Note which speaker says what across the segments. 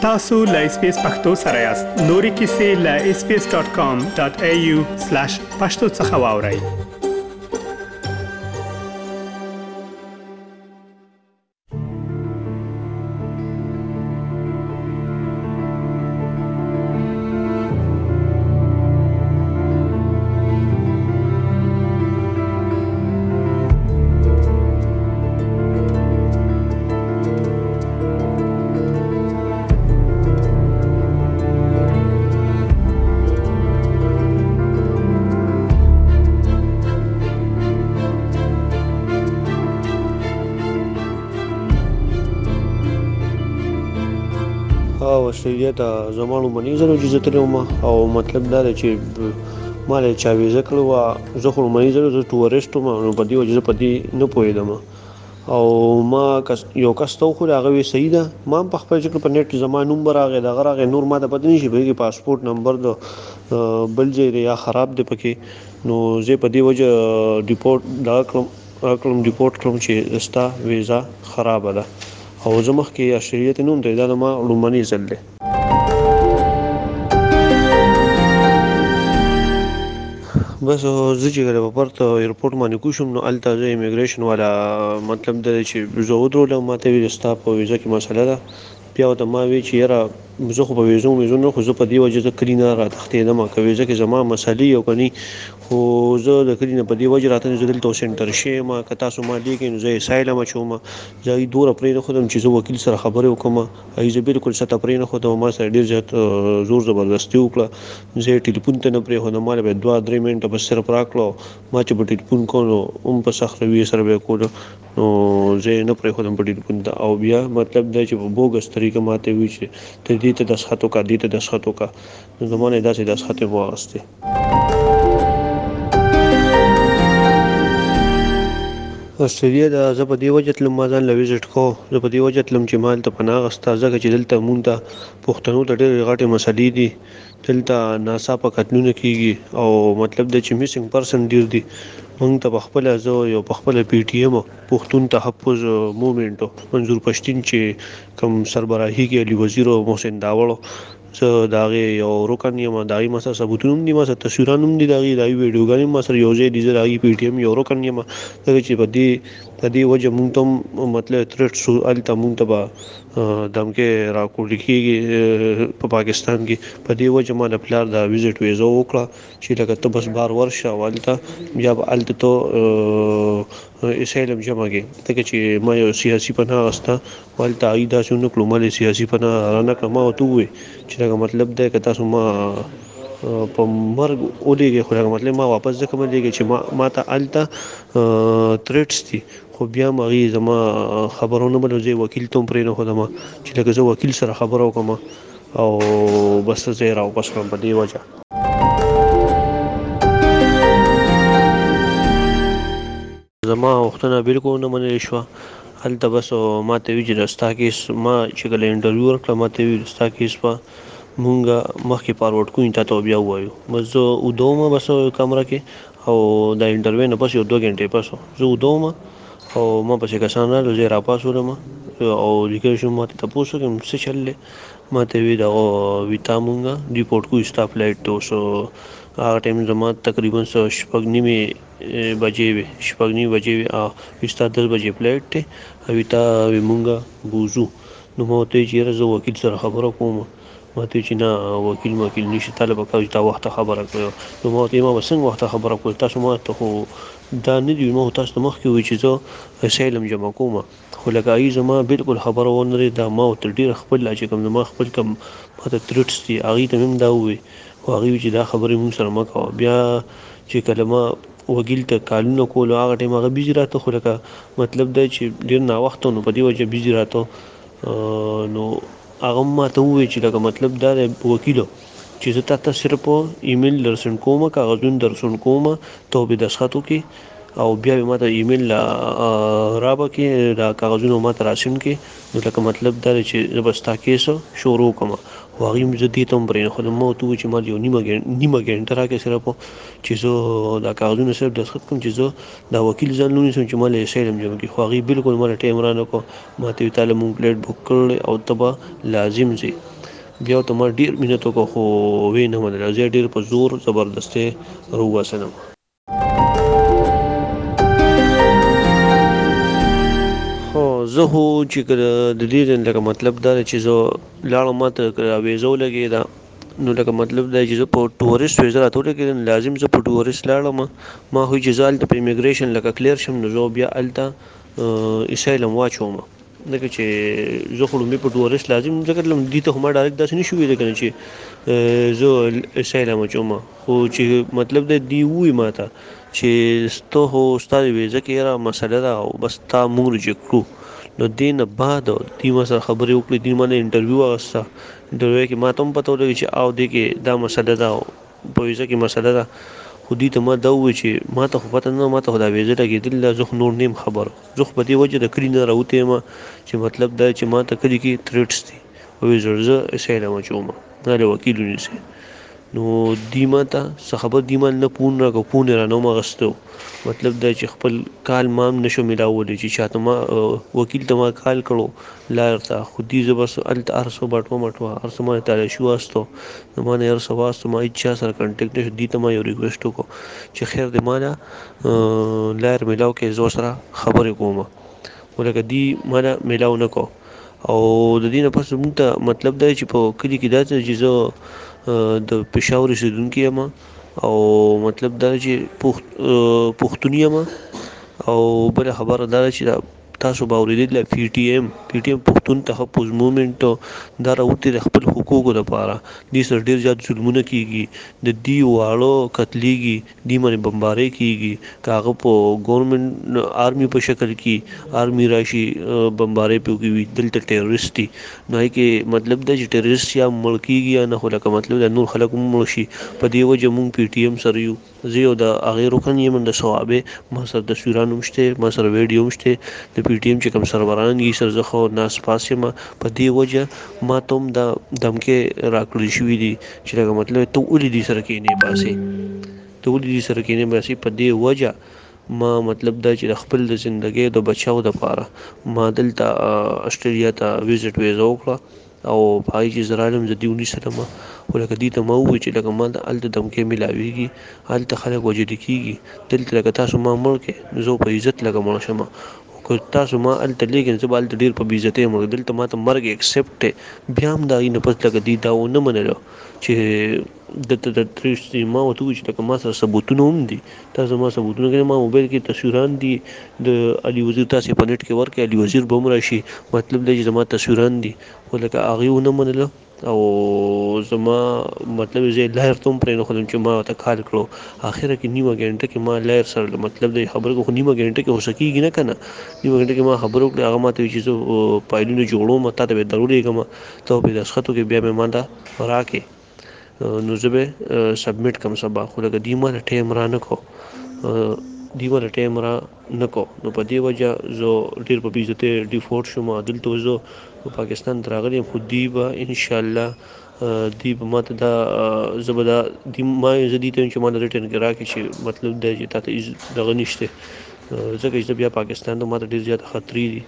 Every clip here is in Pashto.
Speaker 1: tasu.lspacepakhtosarayast nori kisi.lspace.com.au/pakhtosakhawauri.
Speaker 2: استرالیا ته زمانو منی زره چې تلم او مطلب دا دی چې مال چا ویزه کړو زه خو منی زره ټورست ما نو په دې وجه په دې نه پوهیدم او ما یو کس ته خو هغه وی صحیح ده ما په خپل ځکه په نیټ زمانو نمبر هغه دغه هغه نور ما ته پته نشي به پاسپورت نمبر د بل ځای یا خراب دی پکې نو زه په دې وجه ریپورت دا کړم ریپورت کړم چې استا ویزا خراب ده او زمخ کې استرالیا ته نوم دی دا ما لومړنی ځل دی بس زه چې غره په پرته ایرپورټ باندې کوشم نو الته زه ایمیګریشن والا مطلب دا چې زه ودرولم ماته ویل ستا په ویزا کې مسله ده بیا ته ما وی چې یاره زه خو په ویزو نه خو زه په دی وجه ته کلینا را تختیدم که ویزا کې زما مسلې یو کني خو زه د کلینا په دی وجه راته زه دلته سنټر شم که تاسو ما لیکي نو زه سایلم چوم زه دور پرې نه خودم چې زه وکیل سره خبرې وکم ایزه بالکل ست پرې نه خودم ما سره ډیر زیات زور زبردستی وکړه زه ټلیفون ته نه پرې خو مال به 2-3 منټه بس سره پراکلو ما چې په ټلیفون کوو په سخت روي سره به کولو نو زه نه پرې خودم په ټلیفون ته او بیا مطلب دا چې په بوګس طریقه ماته وی چې ته دې ته د خطو کا دې ته د خطو کا زمونه داسې د خطو واسطه استرالیا د زه په دی وجه تلم ما ځان له ویزټ کو زه په دی وجه تلم چې مال ته پناه غستا ځکه چې دلته مونږ ته پښتنو ته ډېر غټه مسلې دي دلته ناڅاپه قتلونه کیږي او مطلب د چې میسنګ پرسن ډیر دي مونږ ته خپل ازو یو خپل پی ټی ایم پښتون تحفظ موومېنټ منظور پښتين چې کوم سربراهي کې علي وزیر او محسن داوړو زه داغه یو رکن یم داغي ما سره ثبوتونه دي ما سره تصویرونه دي داغي ویډیوګانې ما سره یو ځای دي داغي پی ټی ایم یو رکن یم چې په دې وجه مونږ ته مطلب ترټ سو الته مونږ ته دمکه راکوړل کیږي په پاکستان کې په دې وجه ما د پلار دا ویزټ ویزا وکړه چې لکه ته بس بار ورشه والته بیا الته ته اسلام جمع کې ته چې ما یو سیاسي پناه غستا والته ایدا شنو کلمه سیاسي پناه رانه کما او تو چې دا مطلب دا که تاسو ما په مرګ اولېږي خو دا مطلب ما واپس ځکه مليږي چې ما ته الته تریټس دي خو بیا مغي زما خبرونه بل ځای وکیل ته پرې نه خدام چې لکه زه وکیل سره خبرو کوم او بس زه راو پس کوم په دی وجه زما وختونه بالکل نه منل شو هلته بس ما ته وی چې راستا کې ما چې کله انټرویو ورکړم ما ته وی راستا کې مونږه مخکې فارورډ کوی ته بیا وایو بس ودومه بس کمره کې او دا انټرویو نه پس یو 2 غنټې پس زه ودومه او ما پسې کسان راځي زه را پاسولم او لیکل شو ما ته تاسو کوم څه چللې ما ته وی دا ویتا مونږه ریپورت کو اسټاف لایټ تو سو هغه ټایم زما تقریبا 6:30 بجې وي او استا 10 بجې فلایټ ته ویتا مونږه بوزو نو مو ته چې زه وکیل سره خبرو کوم ماته چې نه وکیل نشي طالب کوي تا وخت خبره کوي نو ما ته ما وسنګ وخت خبره کوي تاسو ما ته دا نه دی نو تاسو مخ کې وي چې زه اسلام جمع کوم خو لکه ای زما بالکل خبره ونه دا ما تر ډیر خپل لا چې کوم ما خپل کوم ماته ترټس دي اغه ته هم دا وي خو هغه چې دا خبرې مون سره مکو بیا چې کلمه وکیل ته کالونه کول هغه ټیم هغه بيزي راته خو لکه مطلب دا چې ډیر نا وخت نو په دې وجه بيزي راته نو هغه ما ته وی چې لکه مطلب دا وکیلو چې زه تاسو صرف ایمیل درسن کوم کاغذون درسن کوم ته به دسخطو کې او بیا ماته ایمیل رابه کې دا کاغذونه ماته راسین کې نو لکه مطلب دا چې زه به ستا کیس شروع کوم خو هغې مې زه دې ته هم پرېنښودم ما ورته وویل چې ما یو نیمه ګنټه راکړې صرف چې زه دا کاغذونه صرف دستخط کړم چې زه دا وکیل ځان ونیسم چې ما له اسایلم جمع کړي خو هغې بالکل ما له ټایم را نه کړو ما ته ویل تا له مونږ فلایټ بک کړی او ته به لازم ځې بیا ورته ما ډېر مینت وکړو خو ویې نه منله زه ډېر په زور زبردستۍ راوباسلم زه خو چې کله د دې لکه مطلب دا چې زه لاړم ماته ویزه ولګېده نو لکه مطلب دا چې زه په ټورسټ ویزه راته ولګېده لازم زه په ټورسټ لاړم ما خو چې زه هلته په امیګریشن لکه کلیر شم نو زه بیا هلته اسایلم واچوم ځکه چې زه خو لومړی په ټورسټ لازم ځکه تلم دې ته خو ما ډایرکټ داسې نه شو ویلی که نه چې زه اسایلم اچوم خو چې مطلب دی دوی ووایي ما ته چې ته خو ستا د ویزه کې یاره مسله ده او بس تا مونږ ریجکټ کړو نو دې نه بعد دوی ما سره خبرې وکړې دوی ما نه انټرویو واخیسته انټرویو کې ما ته هم پته ولګي چې او دې کې دا مسله ده په ویزه کې مسله ده خو دوی ته ما دا ووایي چې ما ته خو پته نه ما ته خو دا ویزه لګېدلې ده زه خو نور نه یم خبر زه خو په دې وجه د کلي نه راوتی یم چې مطلب دا چې ما ته کلي کې تھریټس دي وایي زه اسایلم اچوم دا له وکیل ونیسئ نو دی ما ته څه خبر دی ما نه پون راکړو پون یې رانه هم اخیستی مطلب دا چې خپل کال ما هم نشو میلاولی چې چاته ما وکیل ته ما کال کړو لایر ته خو دوی زه بس هلته هر څه بټوه مټوه هر څه ما تلاشي واستو نو ما نه هر څه واستو ما هېڅ چا سره کنټیکټ نشو دوی ته ما یو ریکویسټ وکړو چې خیر دی ما نه لایر میلاو کړې زه ورسره خبرې کوم خو لکه دوی ما نه میلاو نه کړو او د دې نه پس موږ ته مطلب دا چې په کلي کې دا چې زه د پېښور اوسېدونکی یم او مطلب دا چې پښتون یم او بله خبره دا ده چې تاسو به اورېدلي پی ټي ایم پښتون تحفظ مومنټ دا راوتې د خپل حقوقو دپاره دې سره ډېر زیات ظلمونه کېږي د دې واړه قتلیږي دې باندې بمبارۍ کېږي که هغه په ګورنمنټ آرمي په شکل کې آرمي راشي بمبارۍ پې وکړي دلته ټیرریسټ دي نو هغې کې مطلب دا چې ټیرریسټ یا مړ کېږي یا نه خو لکه مطلب دا نور خلک هم مړ شي په دې وجه موږ پی ټي ایم سره یو زه یو د هغې رکن یم د صوابۍ ما سره تصویران هم شته ما سره ویډیو هم شته د پی ټي ایم چې کوم سربران دي سره زه خو ناس پاس یم په دې وجه ما ته هم دا دمکې راکړل شوي دي چې لکه مطلب ته ولې دې سره کښېنې باسې ته ولې دې سره کښېنې باسې په دې وجه ما مطلب دا چې د خپل د زندګۍ د بچاو دپاره ما دلته اسټرالیا ته ویزټ ویزه وکړه او په هغې چې زه رالم زه دې ونیسلم خو لکه دوی ته ما ووایي چې لکه ما هلته دمکۍ میلاویږي هلته خلک وژلي کېږي دلته لکه تاسو ما مړ کړې نو زه په عزت لکه مړ شم که تاسو ما هلته لیږئ زه به هلته ډېر په بې عزتۍ مړ دلته ما ته مرګ ایکسپټ دی بیا هم د هغې نه پس لکه دوی دا ونه منله چې دلته د تھریټس دي ما ورته وویل چې لکه ما سره ثبوتونه هم دي تاسو ما ثبوتونه کړي ما موبایل کې تصویران دي د علي وزیر تاسې په نیټ کې ورکړئ علي وزیر به هم راشي مطلب دی چې زما تصویران دي خو لکه هغې ونه منله او زما مطلب زه لایر ته هم پرېنښودم چې ما ورته کال کړو اخره کې نیمه ګنټه کې ما لایر سره مطلب د خبرې خو نیمه ګنټه کې خو څه کېږي نه که نه نیمه ګنټه کې ما خبرې وکړې هغه ما ته وایي چې زه فایلونه جوړوم تا ته به یې درولېږم ته به یې دستخط وکړې بیا به ما دا راکړې نو زه به سبمیټ کړم سبا خو لکه دوی ما ته ټایم را نه کړو دوی ما ته ټایم را نه کړو نو په دې وجه زه ډېر په بې عزتۍ ډیفورټ شوم دلته زه پاکستان ته راغلی یم خو دوی به انشاءالله دوی به ما ته دا زه به دا زه دوی ته وایم چې ما ته ریټن کې راکړي چې مطلب دی چې تا ته دغه نشته ځکه چې زه بیا پاکستان ته ما ته ډېر زیات خطرې دي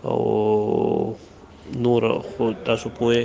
Speaker 2: او نور خو تاسو پوه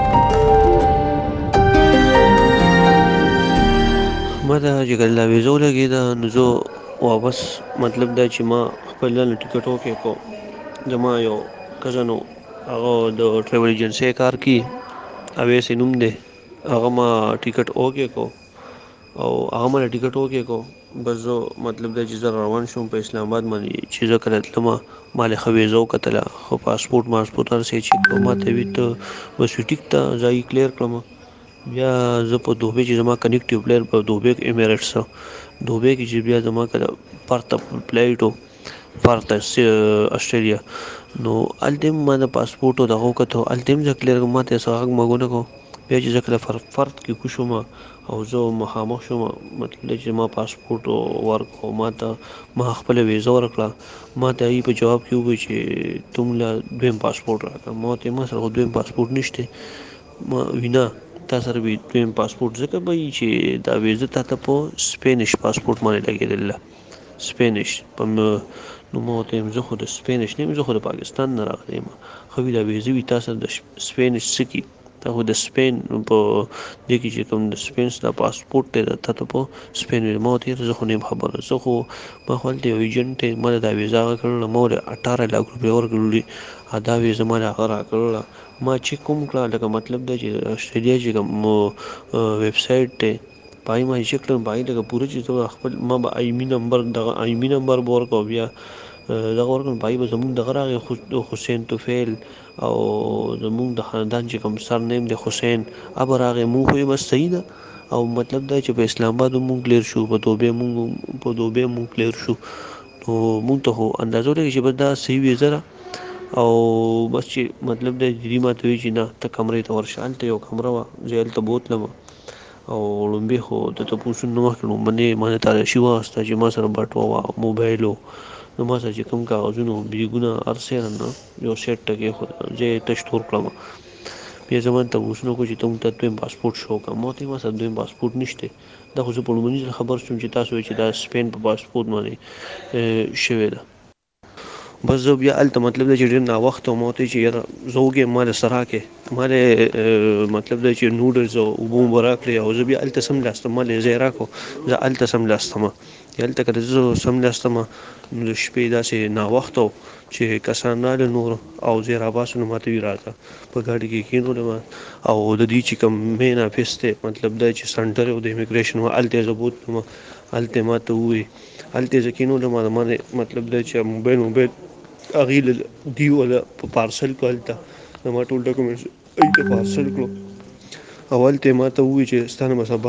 Speaker 2: ما ته چې کله دا ویزه ولګېده نو زه واپس مطلب دا چې ما خپل ځان له ټکټ اوکې کړو زما یو کزن و هغه د ټریول ایجنسۍ کار کوي اویس یې نوم دی هغه ما ټکټ اوکې کړو او هغه ما ټکټ اوکې کړو بس زه مطلب دا چې زه روان شوم په اسلام آباد باندې چې زه کله تلم ما له ښه ویزه وکتله خو پاسپورټ هر څه یې چیک کړو ما ته ویل ته بس وي ټیک ته زه یې کلیر کړم بیا زه په دوبۍ چې زما کنیکټیو پلیر په دوبۍ امیریټس دوبۍ کې چې بیا زما کله پرته فلایټ و پرته اسټرالیا نو هلته هم ما د پاسپورټ او دغه وکتو هلته هم زه کلیر کړم ما ته یې څه غږ مږ ونه کړو بیا چې زه کله فرد کې کوشم او زه مخامخ شوم، مطلب چې ما پاسپورټ ورکړ، ما ته ما خپله ویزه ورکړه. ما ته هغوی په جواب کې وویل چې ته موږ له دویم پاسپورټ راکړه. ما ورته ما سره خو دویم پاسپورټ نشته. ما وی نه، تا سره به دویم پاسپورټ ځکه به وي چې دا ویزه تا ته په سپینش پاسپورټ باندې لګېدله، سپینش په نو ما ورته ویم زه خو د سپینش نه یم، زه خو د پاکستان نه راغلی یم. ښه وي دا ویزه وي تا سره د سپینش څه کي، تا خو د سپین په دې کې چې کوم د سپین ستا پاسپورټ دی تا ته په سپین وي. ما ورته ویل زه خو نه یم خبره، زه خو ما خو هلته یو ایجنټ دی، ما دا ویزه هغه کړله، ما ورته 18 لاک روپۍ ورکړلي، دا ویزه ما هغه راکړله. ما چیک هم کړه، لکه مطلب دا چې آسټرالیا چې کوم ویب سایټ دی په هغې ما چیک کړم، په هغې لکه پوره چې خپل ما به آیمي نمبر دغه آیمي نمبر به ورکړو، بیا دغه ورکړم، په هغې به زمونږ دغه راغی حسین توفیل او زمونږ د خاندان چې کوم سر نیم دی حسین هغه به راغی. مونږ خو یې بس صحیح ده، او مطلب دا چې په اسلام آباد مونږ کلیر شو، په دوبۍ مونږ کلیر شو. نو مونږ ته خو اندازه ولګېږي چې بس دا صحیح ویزه ده، او بس چې مطلب دی دوی ما ته وایي چې نه ته کمرې ته ورشه. هلته یو کمره وه، زه هلته بوتلم او لومبې خو د تپوسونو نه مخکې لومبنۍ ما نه تالاشي واخېسته چې ما سره بټوه وه، موبایل و، نو ما سره چې کوم کاغذونه و بیګونه هر څه یې رانه یو سیټ ته کېښودل، زه یې تش تور کړم. بیا زه ما تپوسونه وکړو چې ته موږ ته دویم پاسپورټ شو کړه. ما ورته ویل ما سره دویم پاسپورټ نشته. دا خو زه په لومړني ځل خبر شوم چې تاسو وایئ چې دا سپین په پاسپورټ باندې شوې ده. بس زه بیا هلته مطلب دی چې ډېر ناوخته وم، ما ورته ویل چې یاره زه وږی یم، ما له څه راکړې، ما له مطلب دی چې نوډلز او اوبه مو به راکړې، او زه بیا هلته سملاستم، ما له ځای راکړو، زه هلته سملاستم. هلته کله زه سملاستم نو د شپې داسې ناوخته و چې کسان راغلل نور، او زه یې راباسم، نو ما ته ویل راځه. په ګاډي کې کېنولم او د دوی چې کوم مین افیس دی، مطلب دا چې سنټر و د امیګریشن و، هلته یې زه بوتلم، هلته یې ما ته وویل، هلته یې زه کېنولم، ما مطلب دا چې موبایل هغې له دوی وله په پارسل کړو، هلته زما ټول ډاکومنټس هغې ته پارسل کړو، او هلته یې ما ته وویل چې ستا نه به سبا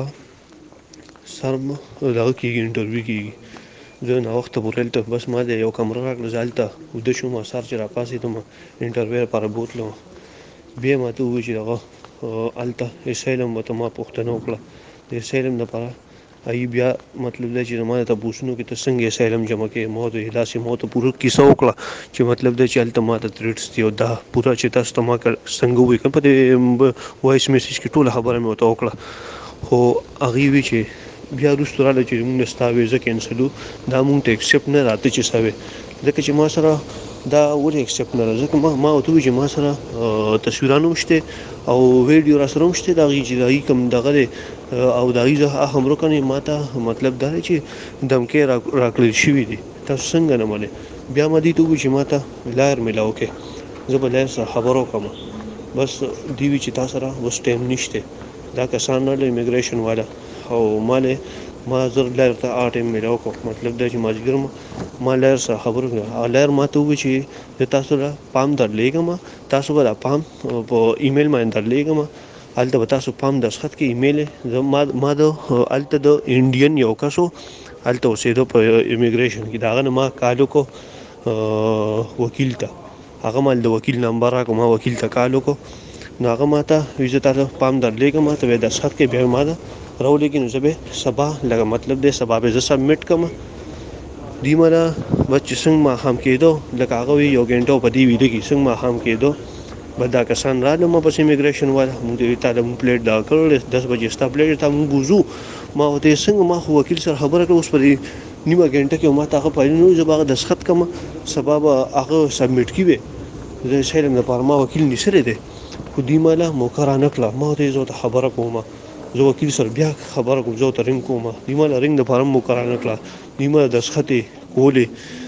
Speaker 2: سر دغه کېږي، انټرویو کېږي. زه ناوخته پورې هلته بس ما د یو کمره راکړه، زه هلته ویده شوم، سهار چې راپاڅېدم انټرویو لپاره بوتلم. بیا یې ما ته وویل چې دغه هلته اسایلم به ته ما پوښتنه وکړه، د اسایلم دپاره هغوی بیا مطلب دا چې زما د تپوسونو کې ته څنګه اسایلم جمع کوې. ما ورته داسې ما ورته پوره کیسه وکړه چې مطلب دا چې هلته ما ته تھریټس دي، او دا پوره چې تاسو ته ما څنګه ووایي که په دې وایس میسیج کې ټوله خبره مې ورته وکړه. خو هغوی وایي چې بیا وروسته راغله چې موږ ستا ویزه کینسل و، دا موږ ته اکسپټ نه راته چې څه وې، ځکه چې ما سره دا ولې اکسپټ نه راځي، ځکه ما ورته وویل چې ما سره تصویران هم شته او ویډیو را سره هم شته د هغې چې د هغې کوم دغه دی، او د هغې زه هم روکنې ما ته مطلب دا دی چې دمکۍ راکړل شوي دي، تاسو څنګه نه منئ. بیا ما دوی ته وویل چې ما ته لایر میلاو کړې، زه به لایر سره خبره وکړم. بس دوی وایي چې تا سره اوس ټایم نشته، دا کسان راغله امیګریشن والا، او ما زه لایر ته هغه ټایم میلاو کړو، مطلب دا چې مازدیګر ما لایر سره خبرې وکړې. لایر ما ته وویل چې زه تاسو له پام درلېږم، تاسو به دا پام په ایمیل باندې درلېږم، هلته به تاسو پام دستخط کې ایمیل ما د هلته د انډین یو کس و، هلته اوسېده په امیګریشن کې، د هغه نه ما کال وکړو وکیل ته، هغه ما د وکیل نمبر راکړو، ما وکیل ته کال وکړو، نو هغه ما ته وایي زه تا ته پام درلېږم، ته به یې دستخط کې بیا ما ته راولېږي، نو زه به سبا لکه مطلب دی سبا به زه سبمیټ کړم. دوی ما ته بس چې څنګه ماښام کېدو، لکه هغه وایي یو ګنټه په دې ویده کې څنګه ماښام کېدو، بس دا کسان راغله ما پس امیګریشن والا، مونږ ته تا ته مونږ پلیټ دغه کړی 10 بجې ستا پلیټ ته مونږ وځو. ما ورته څنګه ما خو وکیل سره خبره کړه، اوس په دې نیمه ګنټه کې ما ته هغه فایل نه، زه به هغه دستخط کړم، سبا به هغه سبمیټ کړي، زه اسایلم لپاره ما وکیل نیسلی دی، خو دوی ما له موقع رانه کړله. ما ورته زه ورته خبره کوم، زه وکیل سره بیا خبره کوم، زه ورته رنګ کوم، دوی ما له رنګ دپاره هم موقع رانه کړله، دوی ما دستخط یې کولې،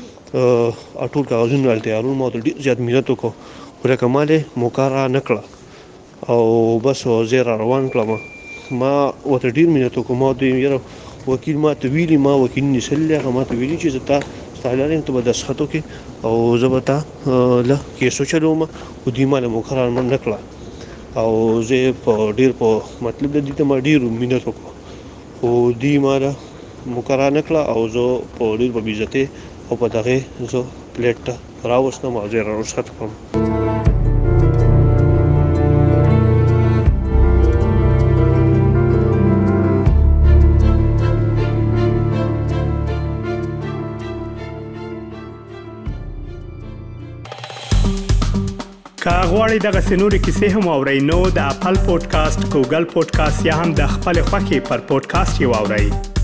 Speaker 2: ټول کاغذونه رانه تیارول. ما ورته ډېر زیات مینت وکړو، خو لکه ما له موقع رانه کړه، او بس زه یې را روان کړم. ما ورته ډېر مینت وکړو، ما ورته یاره وکیل ما ته ویلي، ما وکیل نیسلی دی، هغه ما ته ویلي چې زه ستا لاره یم، ته به دستخط وکړې او زه به تا له کیس وچلوم، خو دوی ما له موقع رانه نه کړه، او زه یې په ډېر په مطلب د دوی ته ما ډېر مینت وکړو، خو دوی ما له موقع رانه کړه، او زه په ډېر په بې عزتۍ او په دغې زه پلیټ ته راوستم او زه یې را رخصت کړم.
Speaker 1: که غواړئ دغه سنوري کیسې هم اورئ نو د خپل پودکاسټ ګوګل پودکاسټ یا هم د خپل خوښي پر پودکاسټ یو اورئ